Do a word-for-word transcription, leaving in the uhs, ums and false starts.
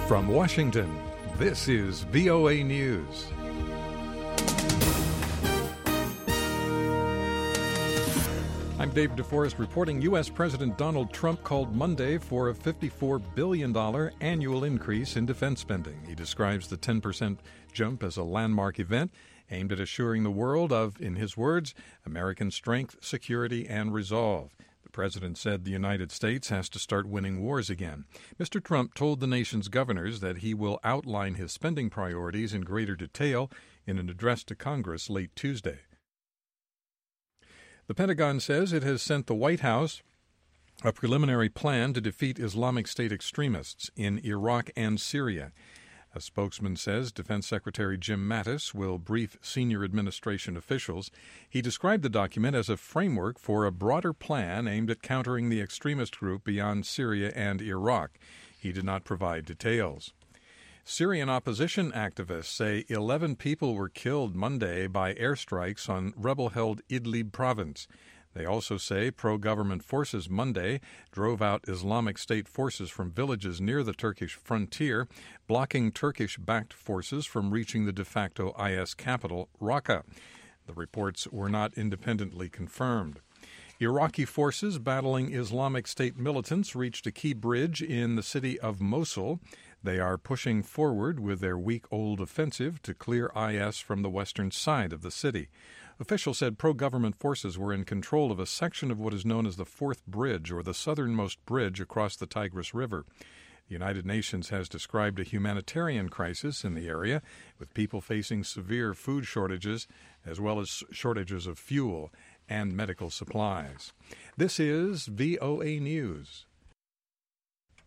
From Washington, this is V O A News. I'm Dave DeForest reporting U S. President Donald Trump called Monday for a fifty-four billion dollars annual increase in defense spending. He describes the ten percent jump as a landmark event aimed at assuring the world of, in his words, American strength, security, and resolve. The president said the United States has to start winning wars again. Mister Trump told the nation's governors that he will outline his spending priorities in greater detail in an address to Congress late Tuesday. The Pentagon says it has sent the White House a preliminary plan to defeat Islamic State extremists in Iraq and Syria. A spokesman says Defense Secretary Jim Mattis will brief senior administration officials. He described the document as a framework for a broader plan aimed at countering the extremist group beyond Syria and Iraq. He did not provide details. Syrian opposition activists say eleven people were killed Monday by airstrikes on rebel-held Idlib province. They also say pro-government forces Monday drove out Islamic State forces from villages near the Turkish frontier, blocking Turkish-backed forces from reaching the de facto I S capital, Raqqa. The reports were not independently confirmed. Iraqi forces battling Islamic State militants reached a key bridge in the city of Mosul. They are pushing forward with their week-old offensive to clear I S from the western side of the city. Officials said pro-government forces were in control of a section of what is known as the Fourth Bridge, or the southernmost bridge across the Tigris River. The United Nations has described a humanitarian crisis in the area, with people facing severe food shortages, as well as shortages of fuel and medical supplies. This is V O A News.